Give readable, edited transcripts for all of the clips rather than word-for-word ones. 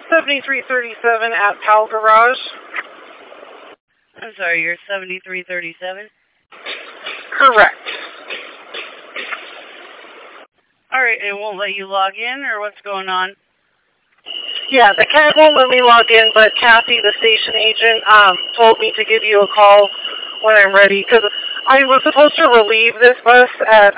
7337 at Pal Garage. I'm sorry, you're 7337? Correct. Alright, it won't let you log in, or what's going on? Yeah, the cat won't let me log in, but Kathy, the station agent, told me to give you a call when I'm ready, because I was supposed to relieve this bus at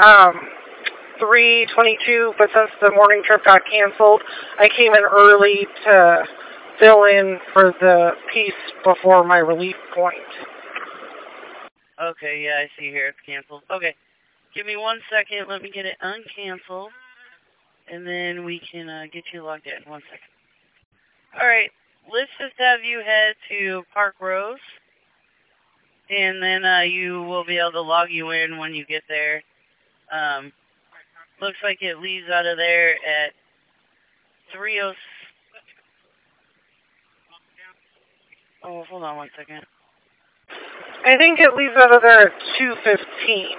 3:22, but since the morning trip got canceled, I came in early to fill in for the piece before my relief point. Okay, yeah, I see here it's canceled. Okay, give me 1 second, let me get it uncanceled, and then we can get you logged in. 1 second. Alright, let's just have you head to Park Rose, and then you will be able to log you in when you get there. Looks like it leaves out of there at 3:06. Oh, hold on 1 second. I think it leaves out of there at 2:15.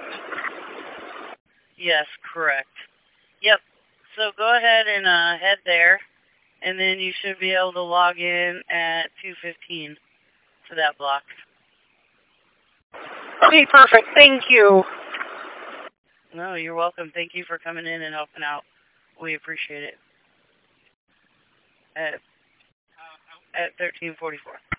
Yes, correct. Yep. So go ahead and head there, and then you should be able to log in at 2:15 to that block. Okay, perfect. Thank you. No, you're welcome. Thank you for coming in and helping out. We appreciate it. At 13:44.